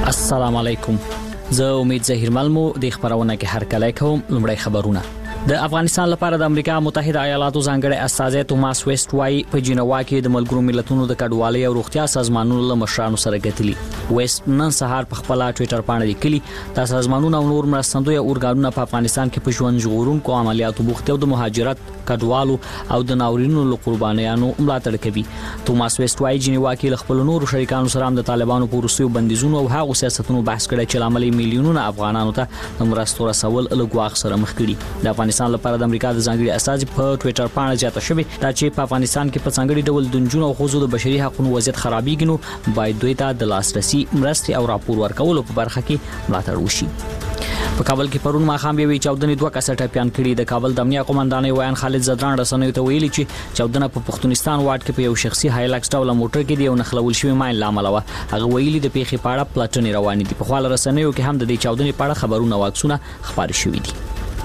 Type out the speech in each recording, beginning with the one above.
السلام علیکم. زه امید ظهیر ملمو د خبرونه کې هرکلی کوم. لومړی خبرونه. د افغانستان لپاره د امریکا متحده ایالاتو ځانګړي استازی توماس ویسټ وايي په جنیوا کې د ملګرو ملتونو د کډوالۍ او روغتیا سازمانونو له مشرانو سره غتلی. ویسټ نن سهار په خپل ټوئیټر باندې لیکلي د سازمانونو او نور مرستندوی اورګانونو په افغانستان کې په ژوند ژغورونکو عملیاتو بوخت او د مهاجرت کډوالو او د ناورینونو له قربانیانو ملاتړ کوي. توماس ویسټ وايي جنیوا کې خپل نور شریکانو سره د طالبانو په روسي بندیزونو او هغو سیاستونو بحث کړي چې لامل میلیونونه افغانانو ته د مرستو رسول له ګواښ سره مخ کړي. د افغانستان لپاره د امریکا د ځانګړي استازي په ټوئیټر باندې ځاته شوی دا چې په افغانستان کې په ځانګړي ډول د نجونو او ښځو د بشري حقوقو وضعیت خرابېږي نو باید دوی ته د لاسرسي مرستې او راپور ورکولو په برخه کې ملاتړ وشي. په کابل کې پرون ماښام یوې چاودنې 2 کسه ټپيان کړي. د کابل د امنیه قومندان ویان خالد زدران رسنیو ته ویلي چې چاودنه په پښتونستان واټ کې په یو شخصي هایلکس ډول موټر کې دی او نخلول شوی ماین لامل و. هغه ویلي د پیښې په اړه پلټنې روانې دي. په خپل رسنیو کې هم د دې چاودنې په اړه خبرونه واکسونه خبري شوې دي.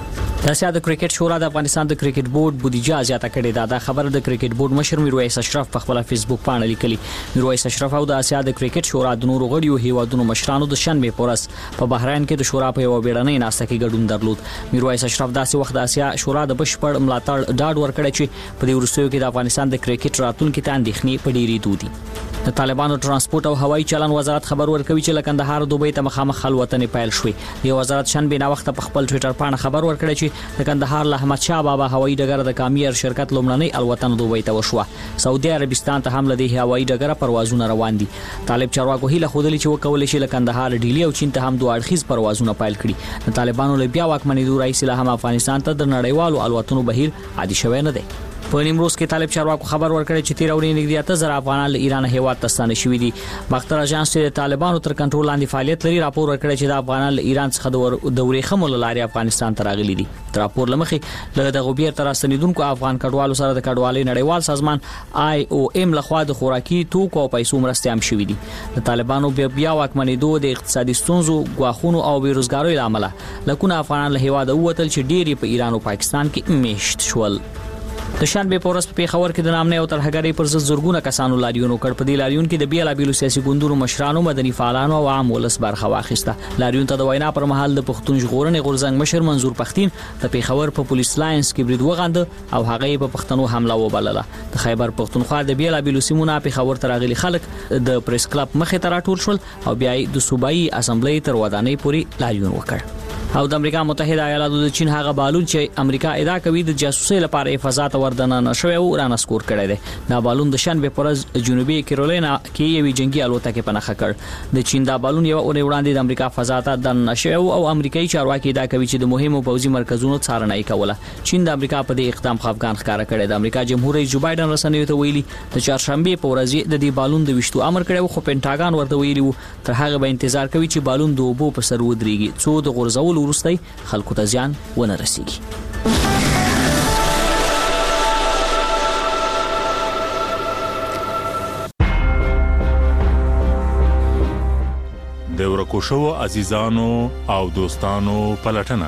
د اسیا د کرکټ شورا د افغانستان د کرکټ بورډ بودیجه زیاته کړې ده. دا خبر د کرکټ بورډ مشر میرویس اشرف په خپل فیسبوک باندې لیکلي. میرویس اشرف او د اسیا د کرکټ شورا د نورو غړیو هیوادونو مشرانو د شنبه پورس په بحرین کې د شورا په یو بیړنۍ ناسته کې ګډون درلود. میرویس اشرف داسې وخت د اسیا شورا د بشپړ ملاتړ ډاډ ورکړی چې په دې وروستیو کې د افغانستان د کرکټ راتلونکي ته اندېښنې په ډېرې دودي. د طالبانو ترانسپورت او هوایي چلن وزارت خبر ورکوي چې له کندهار دوبۍ ته مخامخ خلوتنې پیل شوې. د وزارت شنبه نا وخت په خپل ټوئیټر باندې خبر ورکړی چې د کندهار له احمد شاه بابا هوایي ډګر د کامیر شرکت لومړنۍ الوتنه دوبۍ ته وشوه. سعودي عربستان ته هم له دې هوایي ډګر پروازونه روان دي. طالب چارواکو هیله خوده چې وکول شي له کندهار ډیلی او چین ته هم دوه اړخیز پروازونه پیل کړي. د طالبانو له بیا واکمنۍ رئیس له هم افغانستان ته د نړیوالو الوتنو بهیر عادي شوی نه دی. په نیمروز کې طالب چارواکو خبر ورکړی چې 13 ورځې نږدې 8000 افغانان له ایران هیواد ته ستانه شوي دي. باختر اژانس چې د طالبانو تر کنټرول لاندې فعالیت لري راپور ورکړی چې د افغانان له ایران څخه د ورېخمو لارې افغانستان ته راغلي دي. تر راپور لمخې له دغه بیر تر راستنیدونکو افغان کډوالو سره د کډوالۍ نړیوال سازمان IOM لخوا د خوراکي توکو او پیسو مرستې هم شوې دي. د طالبانو بیا واکمنېدو د اقتصادي ستونزو غواخونو او بیروزګارۍ لامل لکونه افغانان له هیواد ووتل چې ډېری په ایران او پاکستان کې میشت شول. د شنبه پورس په پیښور کې د نامنه او ترهګرۍ پر ضد زورګونه کسانو لاریونو کړ. په دې لاریون کې د بیلابیلو سیاسي ګوندونو مشرانو مدني فعالانو او عام ولس برخه واخیسته. لاریون ته د وینا پر مهال د پښتون ژغورنې غورځنګ مشر منظور پښتين د پیښور په پولیس لاینز کې برید وغنده او هغه په پښتنو حمله وبلله. د خیبر پښتونخوا د بیلابیلو سیمونو پیښور ته راغلي خلک د پریس کلب مخې ته راټول شول او بیا د صوبایي اسمبلی تر ودانۍ پورې لاریون وکړ. او د امریکا متحده ایالاتو د چین هغه بالون چې امریکا ادعا کوي د جاسوسۍ لپاره فضا ته وردننه نشوي او رانسکور کړی دی. دا بالون د شنبه پرز جنوبي کیرولینا کې یوې جنگي الوتکې په نښه کړ. د چین دا بالون یو اونۍ وړاندې د امریکا فضا ته دننه نشوي او امریکایي چارواکي ادعا کوي چې د مهمو پوځي مرکزونو څارنه کوله. چین د امریکا په دې اقدام خفګان ښکاره کړی. د امریکا جمهور رئیس جو بایدن رسنیو ته ویلي د چهارشنبه په ورځ د دې بالون د وشتو امر کړی خو پینټاګان ورته ویلي تر هغه به انتظار کوي چې بالون د اوبو په سر ودرېږي څو د غورځول وروسته خلکو ته ځان ونه رسیږي. د ورکو شوو عزیزانو او دوستانو پلټنه.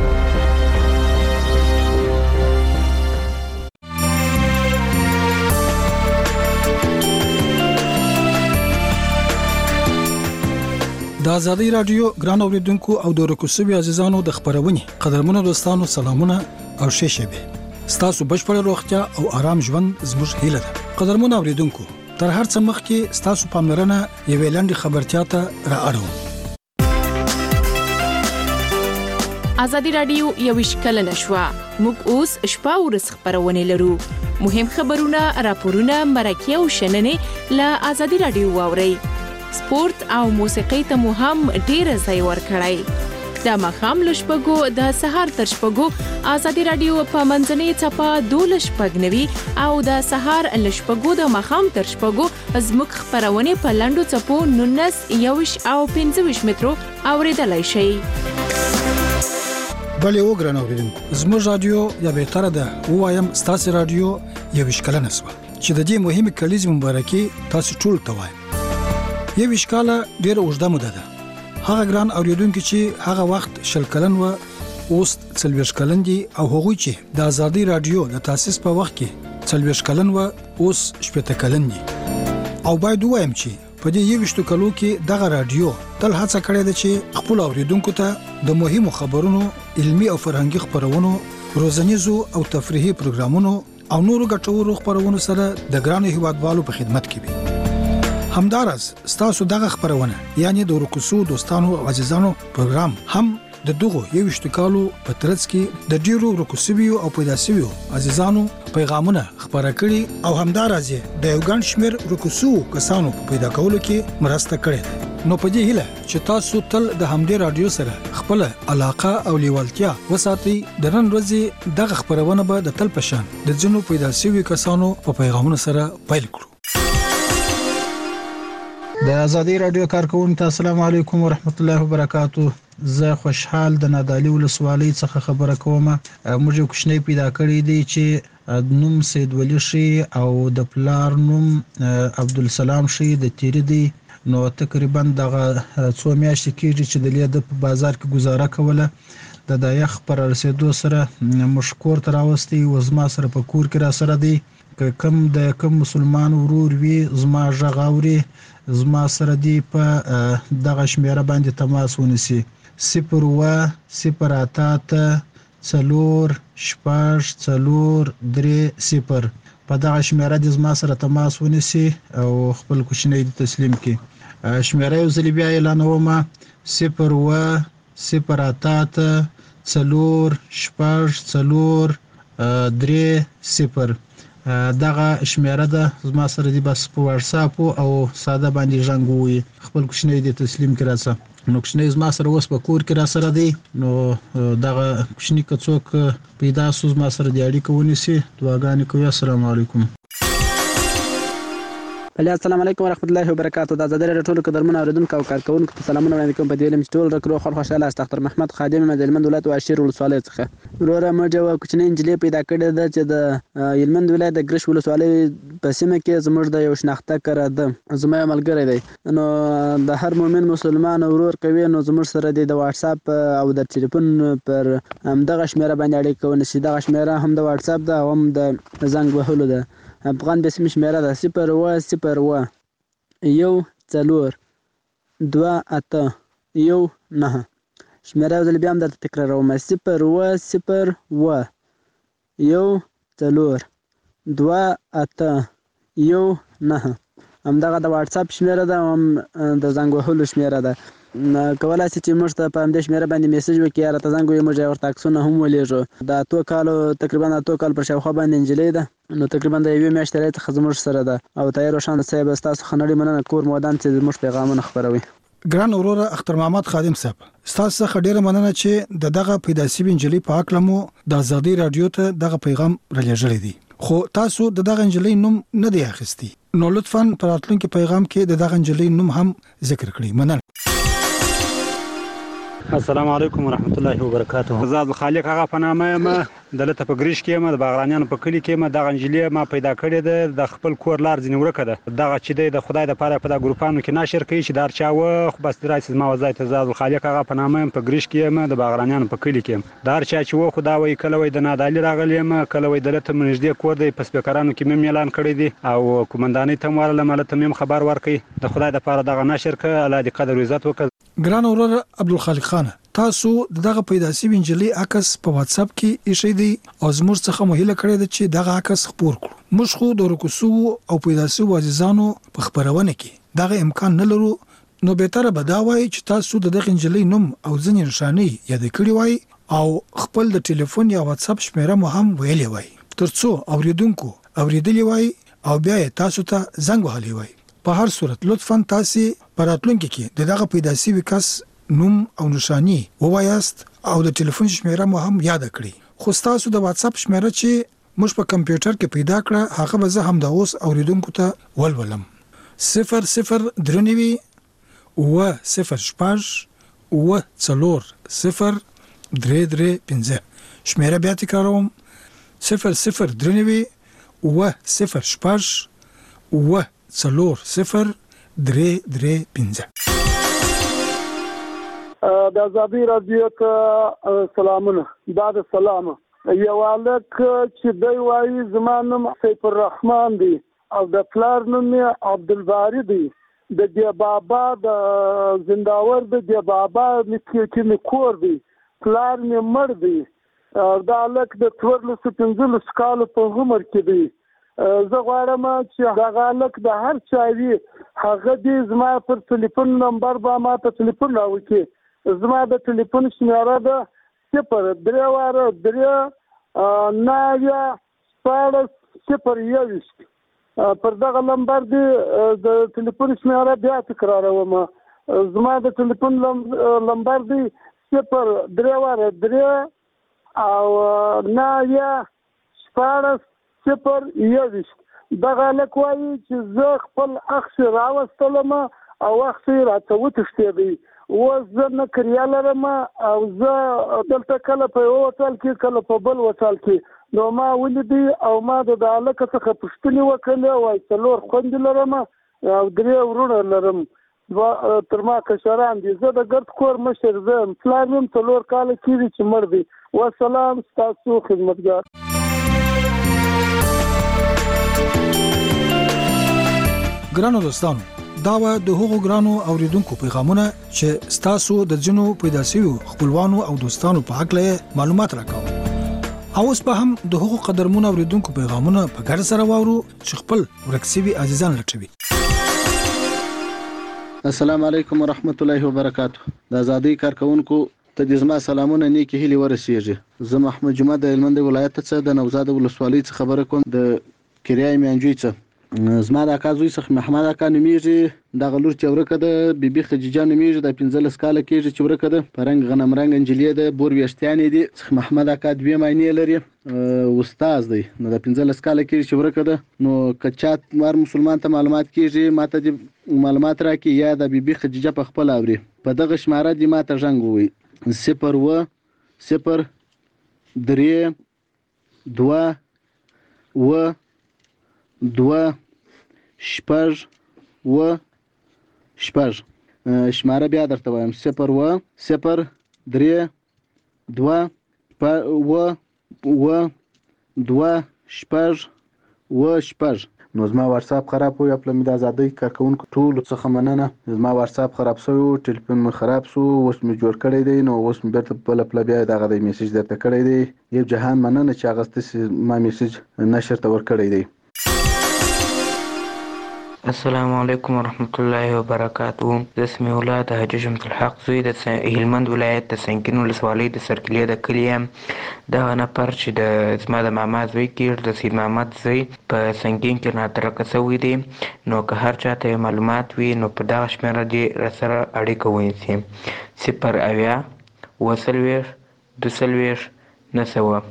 د آزادۍ رادیو ګران اوریدونکو او د ورکوسوي عزیزانو د خبرونې قدرمنو دوستانو سلامونه او شیشبه ستاسو بشپړ روغتیا او آرام ژوند زموږ هیله ده. قدرمنو اوریدونکو تر هر څه مخکې ستاسو پاملرنه یوې لنډې خبرتیا ته را اړوم. آزادۍ رادیو یو کلنه شوه. موږ اوس شپه ورځ خبرونه لرو. مهم خبرونه، راپورونه، مرکه او شننې له آزادۍ رادیو واورئ. سپورت او موسیقي ته مو هم ډیره ځای ورکړی. د مخام لشپګو د سهار تر شپګو آزادۍ رادیو په منځنۍ چپا 12:90 او د سهار لشپګو د مخام تر شپګو زموږ خبرونه په لاندو چپو 19 او 25 مترو اوریدلای شئ. بلې وګران اوریدونکو زموږ رادیو یا به تر ده وایم ستاسو رادیو یو شکلنه سو چې د دې مهمه کلیزه مبارکي تاسو ټول ته وایم. یو وشکاله ډیره اوږده موده ده. هغه ګران اوریدونکو چې هغه وخت شل کلن و اوس 40 کلن دي او هغوی چې د آزادۍ رادیو د تاسیس په وخت کې 40 کلن و اوس 70 کلن دي. او باید وایم چې په دې 20 کلو کې دغه رادیو تل هڅه کړې ده چې خپل اوریدونکو ته د مهمو خبرونو علمي او فرهنګي خبرونو روزنیزو او تفریحي پروګرامونو او نورو ګټورو خبرونو سره د ګرانو هیوادوالو په خدمت کې وي. همدارس ستاسو دغه خبرونه یعنی د ورکوسو دوستانو او عزیزانو پروګرام هم د دغه یو اشتکالو په ترڅ کې د ډیرو ورکوسیو او پیداسیو عزیزانو پیغامونه خبره کړي او همدارازه د یو ګڼ شمیر ورکوسو کسانو په پیدا کولو کې مرسته کړې. نو په دې هیله چې تاسو تل د همدې رادیو سره خپل علاقه او لیوالتیا وساتئ. د نن ورځې دغه خبرونه به د تل پشان د جنو پیداسیو کسانو په پیغامونو سره پیل کړو. د ازادي رادیو کارکونکو السلام علیکم ورحمت الله وبرکاتہ. زه خوشحال د نادعلي ولسوالۍ څخه خبره کوم. موږ یو کوچنی پیدا کړی دی چې نوم سید ولی شي او د پلار نوم عبدالسلام شي د تیری دی. نو تقریبا دغه څو میاشتې کېږي چې د لید په بازار کې گزاره کوله. د یخ پر رسیدو سره مشکور تر اوستي وزما سره په کور کې را سره دی. کم مسلمان ورور وی زما ژغاوري زما سره دی په دغه شمیره باندې تماس ونیسي 0 4 0 په دغه شمیره د زما سره تماس ونیسي او خپل کوچنی تسلیم کی. شمیره یو ځل بیا اعلانوم 0 4 0 دغه شمیره ده زما سره دی بس په واتس اپ او ساده باندې ژوندوي خپل کوچنی د تسلیم کی راځه. نو کوچنی زما سره اوس په کور کې را سره دی. نو دغه کوچنی کڅوک پیدا سوز ما سره دی اړیکه ونیسي. دعاګانې کوي. السلام علیکم. السلام علیکم ورحمت الله وبرکاتہ. د ازادي رادیو ټولو قدرمن اوریدونکو او کارکونکو ته سلامونه وړاندې کوم. په دې لم ټول رکرو خو خوشاله است. ډاکټر محمد خادم د هلمند ولایت واشیر ولسوالۍ څخه وروره موږ یو کوچنی انجلۍ پیدا کړې ده چې د هلمند ولایت د ګرش ولسوالۍ په سیمه کې زموږ د یو شناخته کړه ده. زما ملګری دی. نو د هر مؤمن مسلمان ورور کوي. نو زموږ سره د واتس اپ او د ټلیفون پر دغه شمیره باندې اړیکه ونیسي. دغه شمیره هم د واتس اپ ده او هم د زنګ وهلو ده. افغان به سیمه شمیره ده 0 1 4 2 8 1 9. شمیره ځل بیا هم درته تکراروم 0 1 4 4 2 8 1 9. همدغه د واتس اپ شمیره ده او هم د زنګ وهلو شمیره ده. کولای شي چې موږ ته په همدې شمیره باندې میسج وکړي یا راته زنګ ووهي. موږ یې ورته عکسونه هم ولېږو. د اتو کالو تقریبا 8 کال پر شاوخوا باندې نجلۍ ده. نو تقریبا د یوې میاشتې راهیسې څخه زموږ سره ده. او طاهر روشان صاحب ستاسو څخه نړۍ مننه. کور مودان چې زموږ پیغامونه خپروي. ګران وروره اختر محمد خادم صاحب ستاسو څخه ډیره مننه چې دغه پیداسي انجلۍ په حق لمو د ازادي رادیو ته دغه پیغام رالېږلی دی. خو تاسو دغه انجلۍ نوم نه دی اخیستی. نو لطفاً په راتلونکي پیغام کې دغه انجلۍ نوم هم ذکر کړئ. مننه. السلام علیکم ورحمت الله وبرکاتہ. زاد خالق هغه په نامه ما دلته په ګریش کې ما د باغرانیانو په کلی کې ما دغه انجلۍ ما پیدا کړې ده. د خپل کور لار ځنی ورکه ده. دغه چې د خدای د پاره په د ګروپانو کې ناشر کوي چې دار چا و خو بس درایسز ما وځي ته زاد خالق هغه په نامه په ګریش کې ما د باغرانیانو په کلی کې دار چا چې و خدا وای کله وای د نادالي راغلی ما کله وای دلته منځدې کور دی په سپیکرانو کې مم اعلان کړی دی او کومندانۍ ته مواله مالته مم خبر ورکړي د خدای د پاره دغه ناشر ک الله دې قدر عزت وکړي. ګران اورور عبدالخالق خان تاسو دغه پیداسي انجلۍ عکس په واتس اپ کې ایښی دی او زموږ څخه مهله کړی دی چې دغه عکس خپور کړو. موږ خو د ورکوسو او پیداسي عزیزانو په خبرونه کې دغه امکان نه لرو. نو به تر به دا وای چې تاسو دغه انجلۍ نوم او ځنې نشانی یاد کړی وای او خپل د ټلیفون یا واتس اپ شمیره مو هم ویلې وای ترڅو اوریدونکو اوریدلی وای او بیا تاسو ته زنګ وهلی وای. په هر صورت لطفاً تاسو پراتلونکو کې دغه پیداسي وکاس نوم او نشانی ووایاست او د ټلیفون شمیره مو هم یاد کړئ. خو تاسو د واتس اپ شمیره چې موږ په کمپیوټر کې پیدا کړه هغه به زه هم د اوس اوریدونکو ته ولولم. 0 درنوي و 0 شپږ و 4 0 3 5. شمیره بیا تکراروم 0 درنوي و 0 شپږ و 4 0 3 5. د ازادي رادیو ته سلامونه. بعد سلام یو الک چې دی وایي زما نوم سیف الرحمن دی او د پلار نوم عبدالباری دی. د دی بابا د زنداور د دی بابا چې کور دی پلار مې مړ دی دا لک د 15 کال په عمر کې دی زه غواړم چې هغه لک د هر چا وی هغه دې زما پر ټلیفون نمبر به ما ته ټلیفون راوړي زما د ټلیفون شمیره ده 0 پر دغه نمبر دی د ټلیفون شمیره بیا تکراروم زما د ټلیفون نمبر دی 0 او 9 دغه لکوي چې زه خپل اخ راوستلم او اخ راته وتښتېدی زه نه کریا لرم او زه دلته کله په یو وټال کې کله په بل وټال کې نو ما ولیدي او ما د هلک څخه پوښتنې وکړې وایي 4 خویندې لرم او 3 ورونه لرم تر ما کشران دي زه د ګرد کور مشر زه یم پلار مې 4 کاله کېږي چې مړ دی والسلام ستاسو خدمتګار ګرانو دوستانو دا و د هغو ګرانو اوریدونکو پیغامونه چې ستاسو د جنو پیدا شوی خپلوانو او دوستانو په حق له معلومات راکاو او اوس په هم د هغو قدرمنو اوریدونکو پیغامونه په ګډ سره واورو چې خپل ورکسبي عزیزان لټوي السلام علیکم ورحمت الله وبرکاته د ازادي کارکونکو ته د زما سلامونه نیکی هلي ورسیږي زه محمد جمعه د هلمند ولایت څخه د نوزاد ولسوالۍ څخه خبره کوم د کریای میانجوی څخه زما د اکا زوی څخه محمد اکا نومیږي د غلور چې ورکه د بیبي خدیجه نومیږي د 15 کاله کېږي چې ورکه د پرنګ غنم رنگ انجلیه د بور ویشتیانې دي څخه محمد اکا 2 معنی لري استاد دی نو د 15 کاله کېږي چې ورکه د نو کچات مار مسلمان ته معلومات کېږي ماته د معلومات راکې یا د بیبي خدیجه په خپل اوري په دغه شماره دی ماته ژوند وي 0 شپږ شماره بیا درته وایم 0 نو زما واتس اپ خراب وي خپل مې د ازادۍ کارکونکو ټول څخه مننه زما واتس اپ خراب شوی ټلیفون مې خراب شو اوس مې جوړ کړی دی نو اوس مې بیرته بل بیا دغه د میسج درته کړی دی یو جهان مننه چې هغه ستاسو ما میسج نشر ته ور کړی دی السلام علیکم ورحمت الله وبرکاته زه اسمي الله د حاجي شمس الحق زوی د هلمند ولایت د سنګین ولسوالۍ د سرکلي د کلي یم دغه نفر چې د زما د ماما زوی کېږي د سید محمد زوی په سنګین کې ناترکه شوی دی نو که هر چاته معلومات وي نو په دغه شمېره دې راسره اړیکه ونیسي 0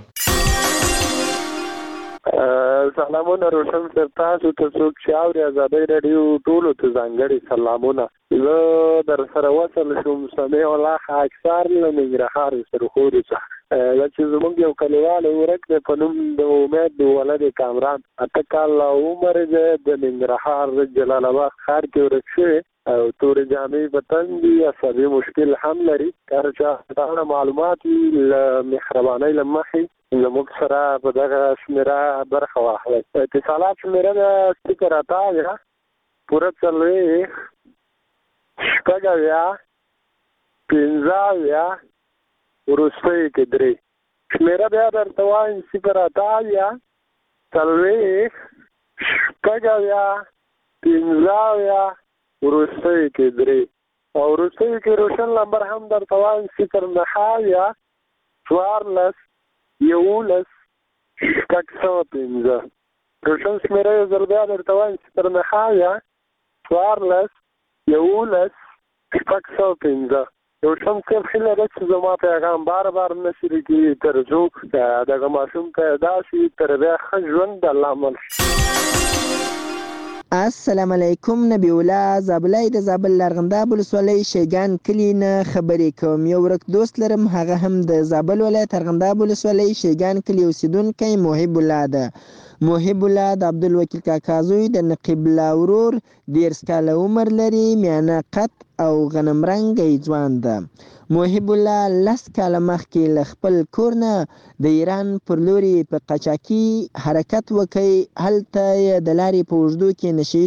سلامونه روشن سر تاسو ته څوک چې اوري ازادۍ رادیو ټولو ته ځانګړي سلامونه زه در سره وصل شوم سمیع الله خاکسار له ننګرهار سرخوري څخه چې زموږ یو کلیوال ورک دی په نوم د امید د ولد کامران 8 کاله عمر دی د ننګرهار جلال آباد ښار کې ورک شوی او تورې جامې په تن دي عصبي مشکل هم لري که چا دا معلومات له مهربانۍ له مخې زموږ سره په دغه شمېره برخه واخلئ اتصالات شمېره د 0 پوره 4 15 وروستۍ کې 3 شمېره بیا درته وایم 0 15 وروستۍ کې 3 او وروستۍ کې روشن نمبر هم درته وایم 0 11 روشن شمېره یو ځل بیا درته وایم 0 روشن صاحب هیله ده چې زما پیغام بار نشر کړي تر څو دغه ماشوم ته داسې تربیه ښه ژوند د الله عمل السلام علیکم نبی الله زابلای د زابل لرغنداب ولسوالۍ شیګان کلی نه خبرې کوم یو ورک دوست لرم هغه هم د زابل ولایت لرغنداب ولسوالۍ شیګان کلی اوسیدونکی محب الله ده محب الله د عبدالوکیل کاکا زوی د نقیب الله ورور 10 کاله عمر لري میانه قد او غنم رنګی ځوان ده محب الله 10 کاله مخکې له خپل کور نه د ایران پر لوري په قاچاقي حرکت وکړ هلته د لارې په اوږدو کې نشي